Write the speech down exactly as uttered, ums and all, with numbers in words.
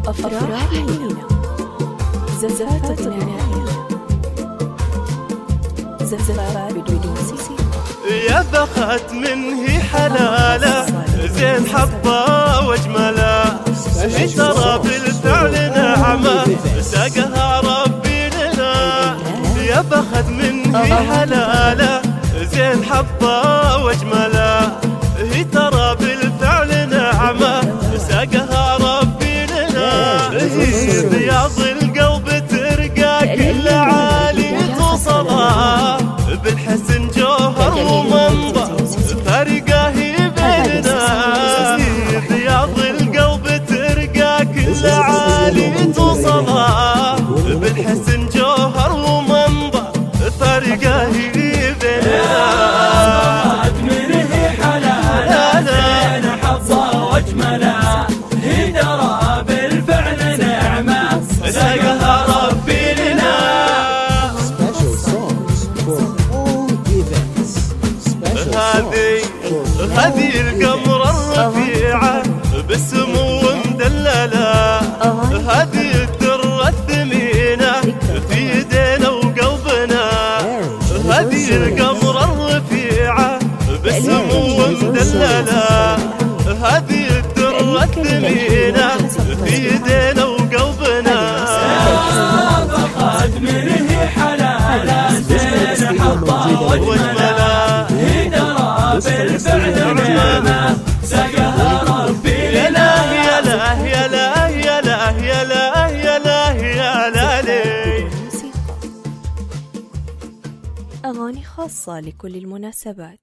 أفراح لينا، زفات نعناع، زفات بدون سيسي. يا بخت من هي حلالة زين حظة واجملة، هي ترى بالفعل نعمة ساقها ربي لنا. يا بخت من هي حلالة زين حظة واجملة، هي ترى بالفعل نعمة ساقها ربي لنا. هي بياض القلب ترقى كل عالي توصلها، بالحسن جوهر ومنظر فرقه هي بيننا. بياض القلب ترقى كل عالي توصلها، بالحسن جوهر ومنظر فرقه هي بيننا. من هي حلالة زين حظة واجملة، هي ترى بالفعل نعمة ساقها ربي لنا. هذه هذه القمرة الرفيعة بالسمو مدللة، هذه الدرة الثمينة في يدينا وقلبنا. هذه القمرة الرفيعة بالسمو مدللة، هذه الدرة الثمينة في يدينا وقلبنا. بخت من هي حلالة زين حظة واجملة، هي ترى بالفعل نعمة ساقها ربي لنا. يا لا يا لا يا لا يا لا يا لا يا لا لي. أغاني خاصة لكل المناسبات.